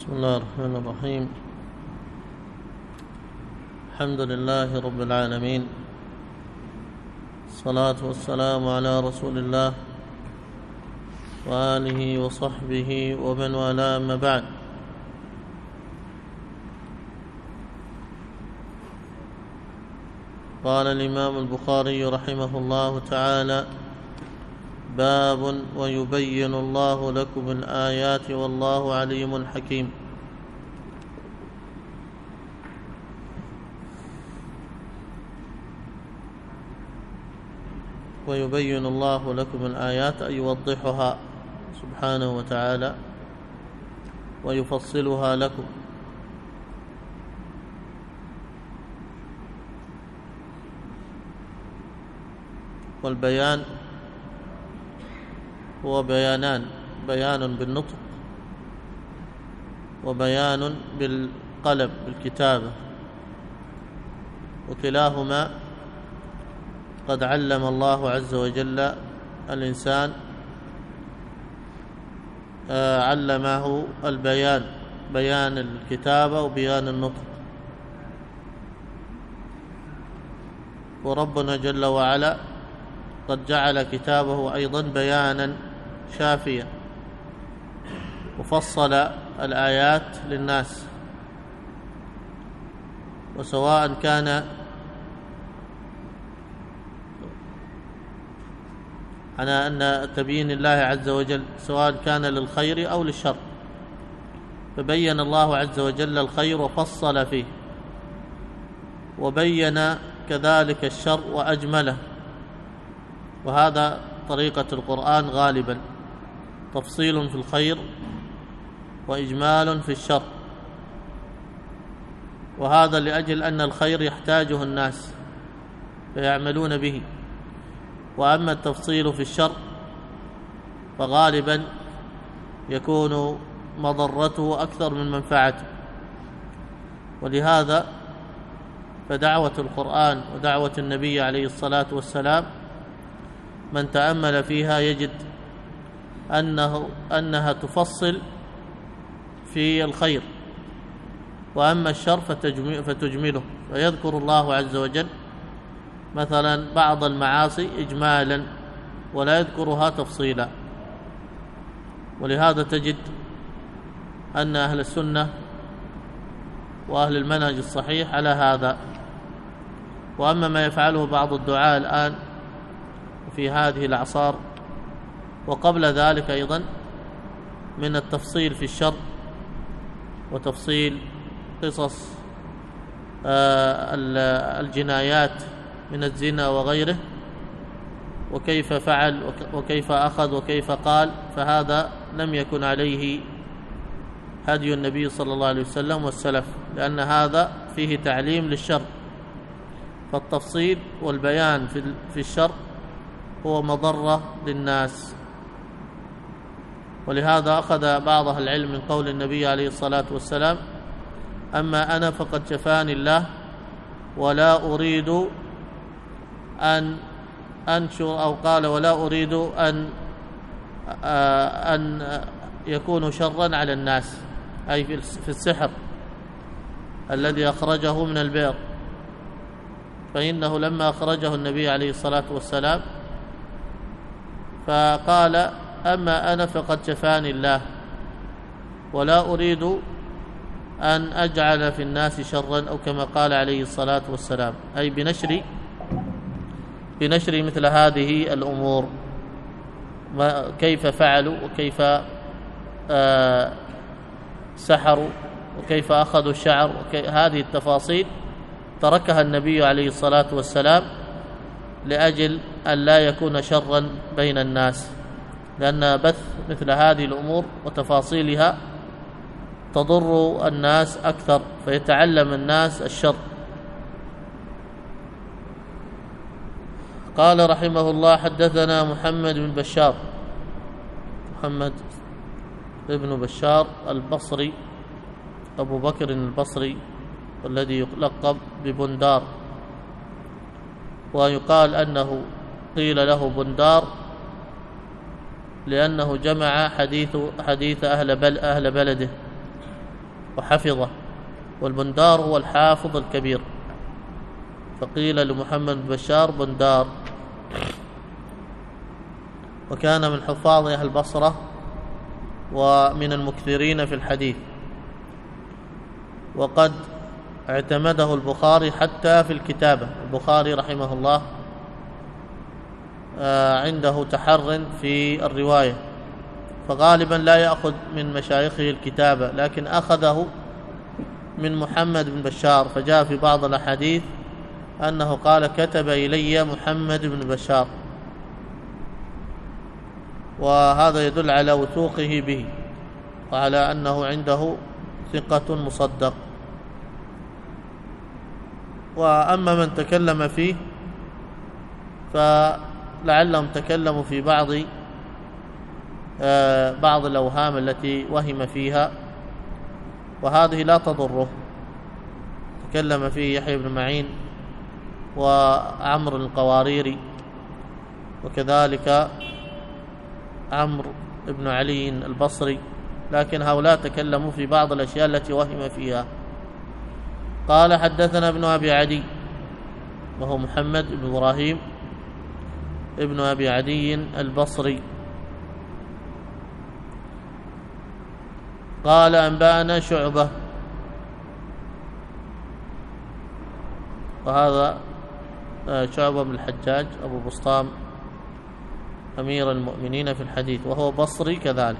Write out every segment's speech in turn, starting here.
بسم الله الرحمن الرحيم. الحمد لله رب العالمين، الصلاة والسلام على رسول الله وآله وصحبه ومن والاه، أما بعد. قال الإمام البخاري رحمه الله تعالى: باب ويبين الله لكم الآيات والله عليم حكيم. ويبين الله لكم الآيات أي يوضحها سبحانه وتعالى ويفصلها لكم. والبيان هو بيانان: بيان بالنطق وبيان بالقلم بالكتابة، وكلاهما قد علم الله عز وجل الإنسان، علمه البيان، بيان الكتابة وبيان النطق. وربنا جل وعلا قد جعل كتابه أيضا بيانا شافيا، وفصل الآيات للناس، وسواء كان على أن تبيين الله عز وجل سواء كان للخير أو للشر، فبين الله عز وجل الخير وفصل فيه، وبين كذلك الشر وأجمله. وهذا طريقة القرآن غالبا: تفصيل في الخير وإجمال في الشر. وهذا لأجل أن الخير يحتاجه الناس فيعملون به، وأما التفصيل في الشر فغالبا يكون مضرته أكثر من منفعته. ولهذا فدعوة القرآن ودعوة النبي عليه الصلاة والسلام من تأمل فيها يجد أنها تفصل في الخير، وأما الشر فتجمله. فيذكر الله عز وجل مثلا بعض المعاصي إجمالا ولا يذكرها تفصيلا. ولهذا تجد أن أهل السنة وأهل المنهج الصحيح على هذا. وأما ما يفعله بعض الدعاة الآن في هذه الأعصار وقبل ذلك أيضا من التفصيل في الشر وتفصيل قصص الجنايات من الزنا وغيره، وكيف فعل وكيف أخذ وكيف قال، فهذا لم يكن عليه هدي النبي صلى الله عليه وسلم والسلف، لأن هذا فيه تعليم للشر. فالتفصيل والبيان في الشر هو مضرة للناس. ولهذا أخذ بعض أهل العلم من قول النبي عليه الصلاة والسلام: أما أنا فقد شفاني الله ولا أريد أن أنشر، أو قال: ولا أريد أن يكون شرا على الناس، أي في السحر الذي أخرجه من البئر. فإنه لما أخرجه النبي عليه الصلاة والسلام فقال: أما أنا فقد شفاني الله ولا أريد أن أجعل في الناس شرا، أو كما قال عليه الصلاة والسلام، أي بنشر مثل هذه الأمور، كيف فعلوا وكيف سحروا وكيف أخذوا الشعر، هذه التفاصيل تركها النبي عليه الصلاة والسلام لأجل أن لا يكون شرا بين الناس، لأن بث مثل هذه الأمور وتفاصيلها تضر الناس أكثر، فيتعلم الناس الشر. قال رحمه الله: حدثنا محمد بن بشار، محمد بن بشار البصري أبو بكر البصري، والذي يلقب ببندار، ويقال أنه قيل له بندار لأنه جمع حديث أهل بلده، وحفظه، والبندار هو الحافظ الكبير، فقيل لمحمد بن بشار بندار، وكان من حفاظ أهل البصرة ومن المكثرين في الحديث، وقد اعتمده البخاري حتى في الكتابة. البخاري رحمه الله عنده تحر في الرواية، فغالبا لا يأخذ من مشايخه الكتابة، لكن أخذه من محمد بن بشار، فجاء في بعض الأحاديث أنه قال كتب إلي محمد بن بشار، وهذا يدل على وثوقه به وعلى أنه عنده ثقة مصدق. وأما من تكلم فيه فلعلهم تكلموا في بعض الأوهام التي وهم فيها، وهذه لا تضره. تكلم فيه يحيى بن معين وعمرو القواريري، وكذلك عمرو بن علي البصري، لكن هؤلاء تكلموا في بعض الأشياء التي وهم فيها. قال حدثنا ابن أبي عدي وهو محمد بن إبراهيم ابن أبي عدي البصري قال أنبأنا شعبة، وهذا شعبة بن الحجاج أبو بسطام أمير المؤمنين في الحديث، وهو بصري كذلك.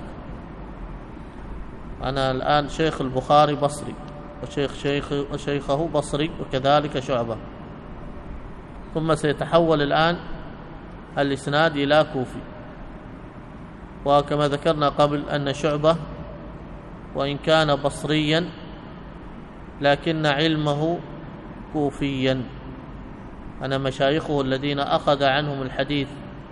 أنا الآن شيخ البخاري بصري، وشيخه بصري، وكذلك شعبة، ثم سيتحول الآن الإسناد إلى كوفي. وكما ذكرنا قبل أن شعبة وإن كان بصريا لكن علمه كوفيا. أنا مشايخه الذين أخذ عنهم الحديث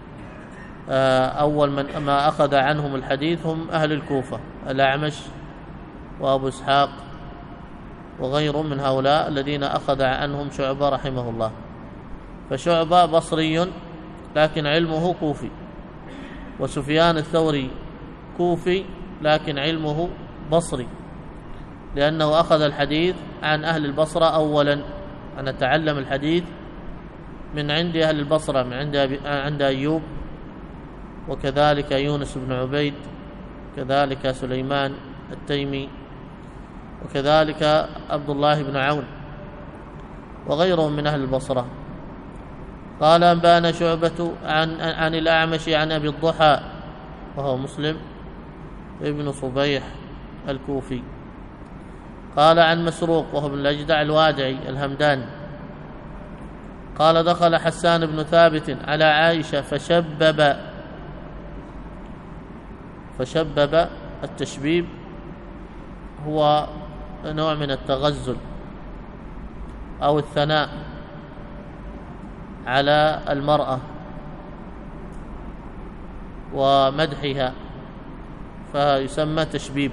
أول من ما أخذ عنهم الحديث هم أهل الكوفة، الأعمش وأبو إسحاق وغيرهم من هؤلاء الذين أخذ عنهم شعبة رحمه الله. فشعبة بصري لكن علمه كوفي، وسفيان الثوري كوفي لكن علمه بصري، لأنه أخذ الحديث عن أهل البصرة أولا. أنا تعلم الحديث من عند أهل البصرة، من عند أيوب، وكذلك يونس بن عبيد، كذلك سليمان التيمي، وكذلك عبد الله بن عون وغيرهم من أهل البصرة. قال أنبأنا شعبة عن الأعمش عن أبي الضحى وهو مسلم ابن صبيح الكوفي قال عن مسروق وهو ابن الأجدع الوادعي الهمداني قال دخل حسان بن ثابت على عائشة فشبب. التشبيب هو نوع من التغزل أو الثناء على المرأة ومدحها، فيسمى تشبيب،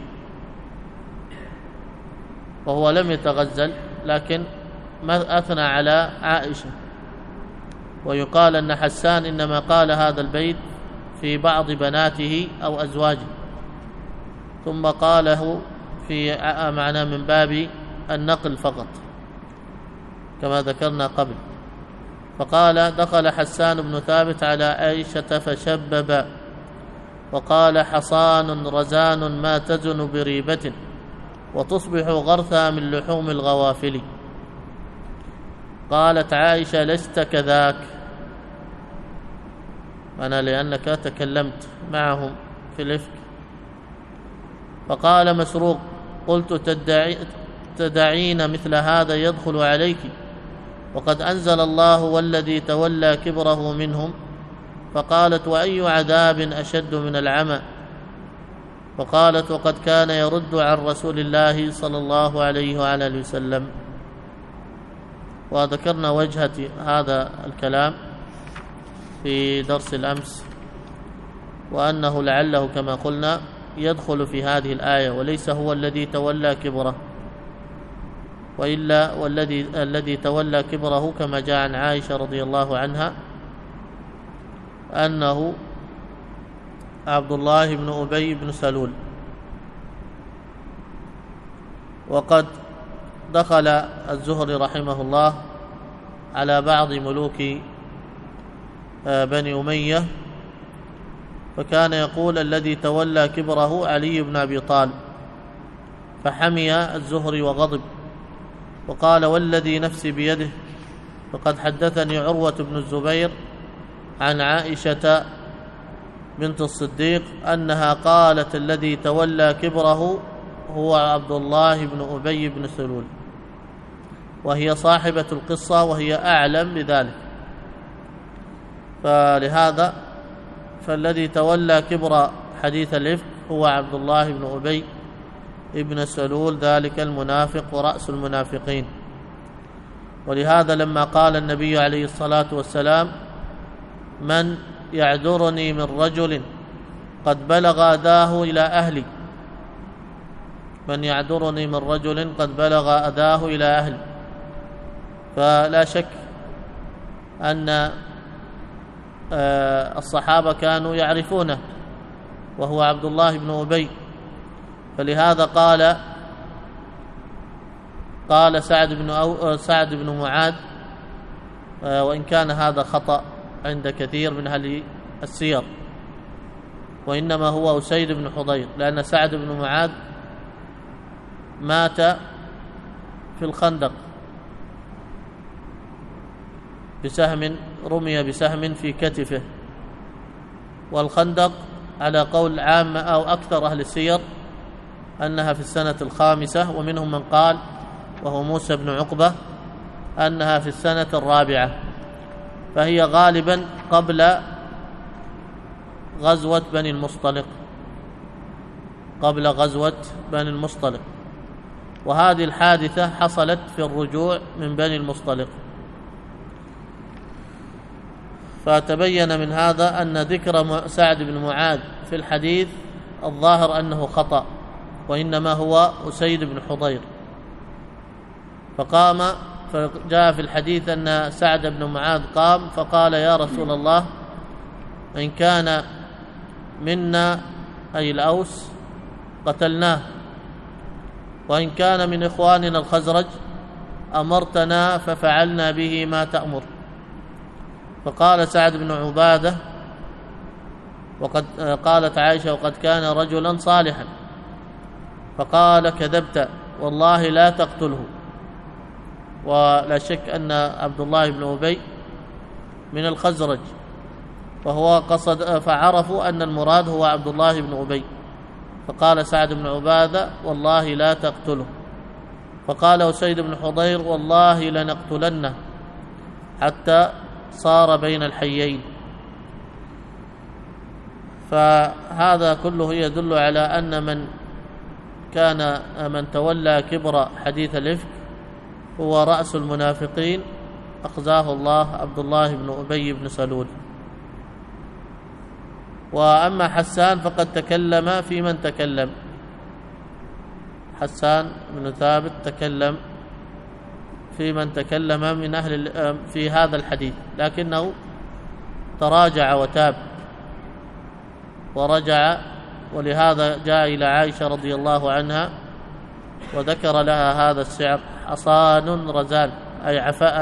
وهو لم يتغزل لكن أثنى على عائشة. ويقال أن حسان إنما قال هذا البيت في بعض بناته أو أزواجه، ثم قاله في معنى من باب النقل فقط كما ذكرنا قبل. فقال دخل حسان بن ثابت على عائشة فشبب، وقال حصان رزان ما تزن بريبة، وتصبح غرثا من لحوم الغوافل. قالت عائشة لست كذاك، أنا لأنك تكلمت معهم في الإفك. فقال مسروق قلت تدعين مثل هذا يدخل عليك وقد أنزل الله والذي تولى كبره منهم. فقالت وأي عذاب أشد من العمى. فقالت وقد كان يرد عن رسول الله صلى الله عليه وعلى اله وسلم. وذكرنا وجهة هذا الكلام في درس الأمس، وأنه لعله كما قلنا يدخل في هذه الآية، وليس هو الذي تولى كبره، وإلا الذي تولى كبره كما جاء عن عائشة رضي الله عنها أنه عبد الله بن أبي بن سلول. وقد دخل الزهري رحمه الله على بعض ملوك بني أمية، فكان يقول الذي تولى كبره علي بن أبي طالب، فحمي الزهري وغضب وقال والذي نفسي بيده فقد حدثني عروة بن الزبير عن عائشة بنت الصديق أنها قالت الذي تولى كبره هو عبد الله بن أبي بن سلول، وهي صاحبة القصة وهي أعلم بذلك. فلهذا فالذي تولى كبر حديث الإفك هو عبد الله بن أبي بن سلول، ذلك المنافق ورأس المنافقين. ولهذا لما قال النبي عليه الصلاة والسلام من يعذرني من رجل قد بلغ أذاه إلى أهلي، من يعذرني من رجل قد بلغ أذاه إلى أهلي، فلا شك أن الصحابة كانوا يعرفونه وهو عبد الله بن أبي. فلهذا قال سعد بن معاذ، وإن كان هذا خطأ عند كثير من أهل السير، وإنما هو أسيد بن حضير، لأن سعد بن معاذ مات في الخندق بسهم، رمي بسهم في كتفه. والخندق على قول عام أو أكثر أهل السير أنها في السنة 5، ومنهم من قال وهو موسى بن عقبة أنها في السنة 4، فهي غالبا قبل غزوة بني المصطلق، قبل غزوة بني المصطلق. وهذه الحادثة حصلت في الرجوع من بني المصطلق. فتبين من هذا أن ذكر سعد بن معاذ في الحديث الظاهر أنه خطأ، وإنما هو أسيد بن حضير. فجاء في الحديث أن سعد بن معاذ قام فقال يا رسول الله إن كان منا أي الأوس قتلناه، وإن كان من إخواننا الخزرج أمرتنا ففعلنا به ما تأمر. فقال سعد بن عبادة وقد قالت عائشة وقد كان رجلا صالحا، فقال كذبت والله لا تقتله. ولا شك أن عبد الله بن أبي من الخزرج، وهو قصد فعرفوا أن المراد هو عبد الله بن أبي، فقال سعد بن عبادة والله لا تقتله. فقال أسيد بن حضير والله لنقتلنه حتى صار بين الحيين. فهذا كله يدل على أن من تولى كبر حديث الإفك هو رأس المنافقين أخزاه الله عبد الله بن أبي بن سلول. وأما حسان فقد تكلم في من تكلم، حسان بن ثابت تكلم في من تكلم من أهل في هذا الحديث، لكنه تراجع وتاب ورجع، ولهذا جاء إلى عائشة رضي الله عنها وذكر لها هذا السعر حصان رزان أي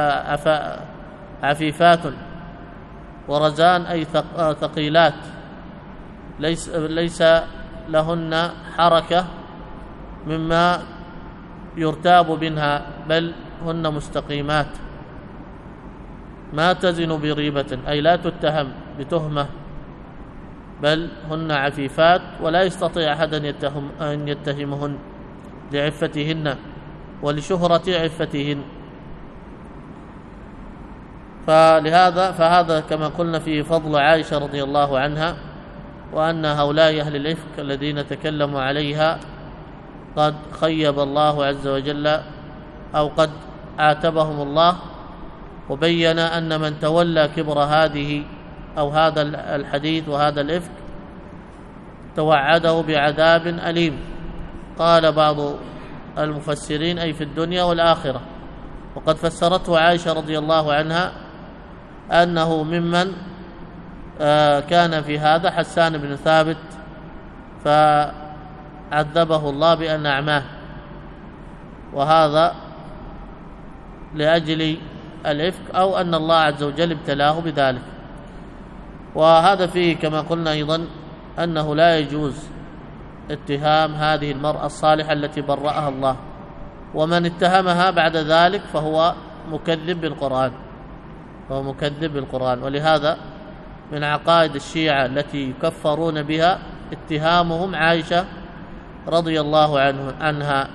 عفيفات، ورزان أي ثقيلات ليس لهن حركة مما يرتاب منها، بل هن مستقيمات ما تزن بريبة أي لا تتهم بتهمة، بل هن عفيفات ولا يستطيع أحد أن يتهمهن لعفتهن ولشهرة عفتهن. فهذا كما قلنا فيه فضل عائشة رضي الله عنها، وأن هؤلاء أهل الإفك الذين تكلموا عليها قد خيب الله عز وجل أو قد عاتبهم الله، وبين أن من تولى كبر هذه أو هذا الحديث وهذا الإفك توعده بعذاب أليم. قال بعض المفسرين أي في الدنيا والآخرة، وقد فسرته عائشة رضي الله عنها أنه ممن كان في هذا حسان بن ثابت فعذبه الله بأن أعماه، وهذا لأجل الإفك أو أن الله عز وجل ابتلاه بذلك. وهذا فيه كما قلنا أيضا أنه لا يجوز اتهام هذه المرأة الصالحة التي برأها الله، ومن اتهمها بعد ذلك فهو مكذب بالقرآن. ولهذا من عقائد الشيعة التي يكفرون بها اتهامهم عائشة رضي الله عنها.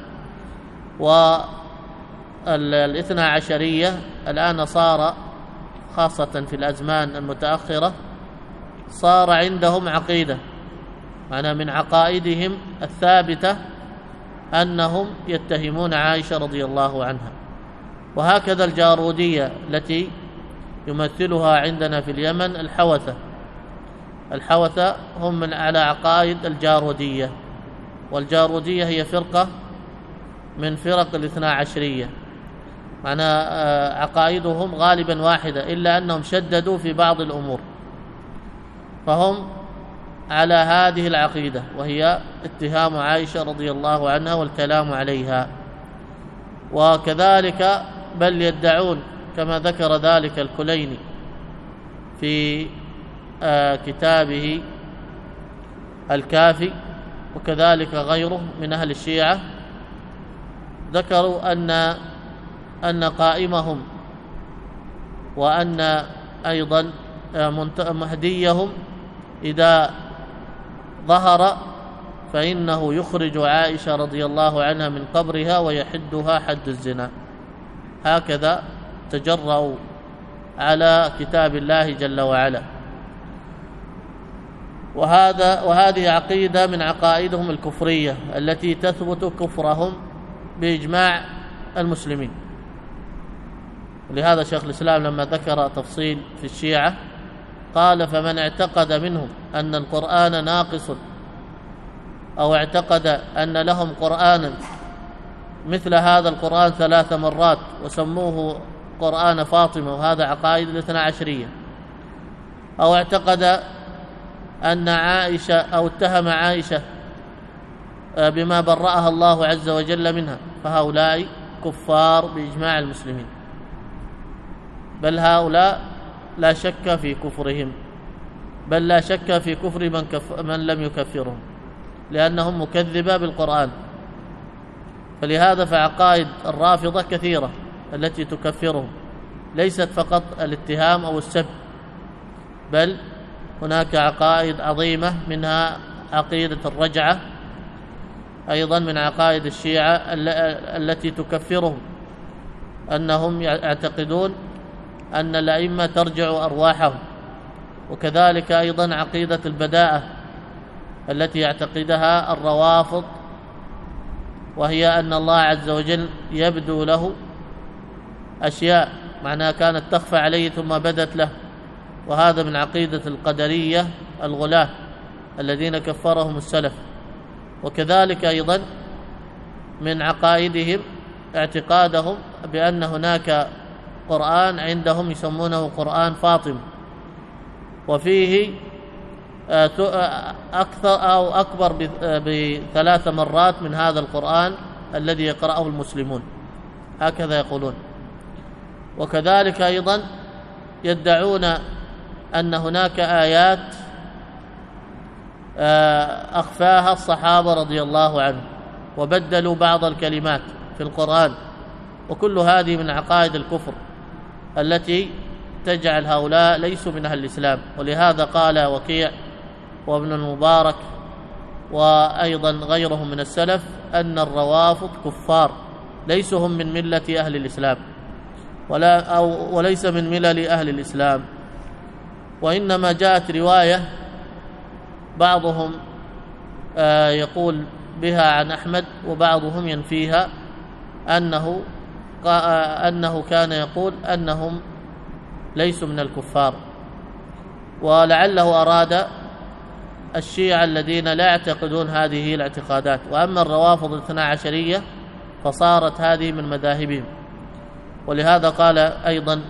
والاثنى عشرية الآن صار خاصة في الأزمان المتأخرة صار عندهم عقيدة، معنى من عقائدهم الثابتة أنهم يتهمون عائشة رضي الله عنها. وهكذا الجارودية التي يمثلها عندنا في اليمن الحوثة هم من على عقائد الجارودية، والجارودية هي فرقة من فرق الاثنى عشرية، معنى عقائدهم غالبا واحدة إلا أنهم شددوا في بعض الأمور، فهم على هذه العقيدة وهي اتهام عائشة رضي الله عنها والكلام عليها. وكذلك بل يدعون كما ذكر ذلك الكليني في كتابه الكافي، وكذلك غيره من أهل الشيعة، ذكروا أن قائمهم وأن أيضا مهديهم إذا ظهر فإنه يخرج عائشة رضي الله عنها من قبرها ويحدها حد الزنا. هكذا تجرؤوا على كتاب الله جل وعلا. وهذه عقيدة من عقائدهم الكفرية التي تثبت كفرهم بإجماع المسلمين. ولهذا شيخ الإسلام لما ذكر تفصيل في الشيعة قال: فمن اعتقد منهم أن القرآن ناقص أو اعتقد أن لهم قرآنا مثل هذا القرآن 3 مرات وسموه قرآن فاطمة، وهذا عقائد الاثنى عشرية، أو اعتقد أن عائشة أو اتهم عائشة بما برأها الله عز وجل منها، فهؤلاء كفار بإجماع المسلمين، بل هؤلاء لا شك في كفرهم، بل لا شك في كفر من لم يكفرهم، لأنهم مكذبة بالقرآن. فلهذا فعقائد الرافضة كثيرة التي تكفرهم، ليست فقط الاتهام أو السب، بل هناك عقائد عظيمة، منها عقيدة الرجعة أيضا من عقائد الشيعة التي تكفرهم، أنهم يعتقدون أن الأئمة ترجع أرواحهم. وكذلك أيضا عقيدة البداءة التي يعتقدها الروافض، وهي أن الله عز وجل يبدو له أشياء معناها كانت تخفى عليه ثم بدت له، وهذا من عقيدة القدرية الغلاة الذين كفرهم السلف. وكذلك أيضا من عقائدهم اعتقادهم بأن هناك قرآن عندهم يسمونه قرآن فاطمة، وفيه أكثر أو أكبر ب3 مرات من هذا القرآن الذي يقرأه المسلمون، هكذا يقولون. وكذلك أيضا يدعون أن هناك آيات أخفاها الصحابة رضي الله عنهم وبدلوا بعض الكلمات في القرآن، وكل هذه من عقائد الكفر التي تجعل هؤلاء ليسوا من أهل الإسلام. ولهذا قال وكيع وابن المبارك وأيضا غيرهم من السلف أن الروافض كفار ليسوا هم من ملة أهل الإسلام وليس من ملل أهل الإسلام، وإنما جاءت رواية بعضهم يقول بها عن أحمد وبعضهم ينفيها، أنه كان يقول أنهم ليسوا من الكفار، ولعله أراد الشيعة الذين لا يعتقدون هذه الاعتقادات. وأما الروافض الاثنى عشرية فصارت هذه من مذاهبهم. ولهذا قال أيضا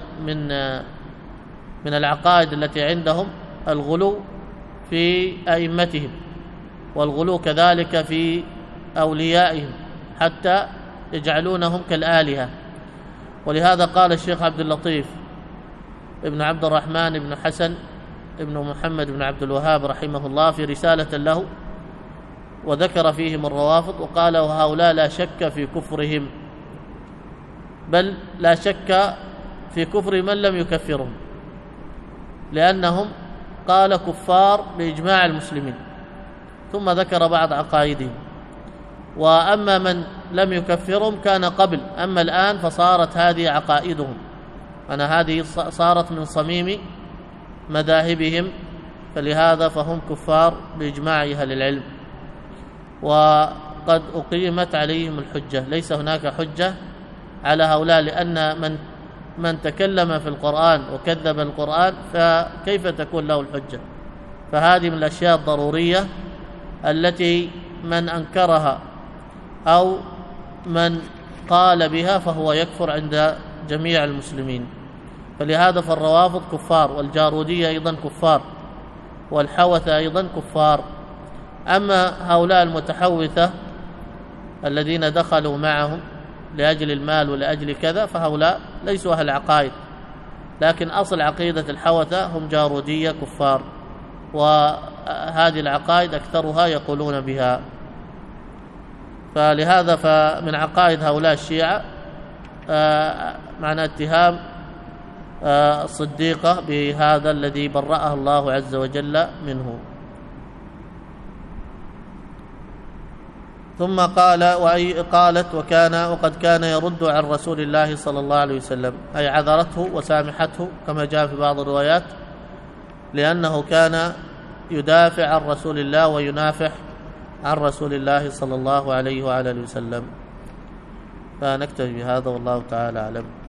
من العقائد التي عندهم الغلو في أئمتهم، والغلو كذلك في أوليائهم، حتى يجعلونهم كالآلهة. ولهذا قال الشيخ عبد اللطيف ابن عبد الرحمن ابن حسن ابن محمد بن عبد الوهاب رحمه الله في رسالة له وذكر فيهم الروافض وقال: وهؤلاء لا شك في كفرهم، بل لا شك في كفر من لم يكفرهم، لأنهم قال كفار بإجماع المسلمين، ثم ذكر بعض عقائدهم. وأما من لم يكفرهم كان قبل، أما الآن فصارت هذه عقائدهم، هذه صارت من صميم مذاهبهم، فلهذا فهم كفار بإجماع أهل العلم. وقد أقيمت عليهم الحجة، ليس هناك حجة على هؤلاء، لأن من تكلم في القرآن وكذب القرآن فكيف تكون له الحجة؟ فهذه من الأشياء الضرورية التي من أنكرها أو من قال بها فهو يكفر عند جميع المسلمين. فلهذا فالروافض كفار، والجارودية أيضا كفار، والحوثة أيضا كفار. أما هؤلاء المتحوثة الذين دخلوا معهم لأجل المال ولأجل كذا فهؤلاء ليسوا أهل عقائد، لكن أصل عقيدة الحوثة هم جارودية كفار، وهذه العقائد أكثرها يقولون بها. فلهذا فمن عقائد هؤلاء الشيعة معنى اتهام الصديقة بهذا الذي برأها الله عز وجل منه. ثم قالت: وقد كان يرد عن رسول الله صلى الله عليه وسلم، أي عذرته وسامحته كما جاء في بعض الروايات، لأنه كان يدافع عن رسول الله وينافح عن رسول الله صلى الله عليه وعلى اله وسلم. فنكتفي بهذا والله تعالى أعلم.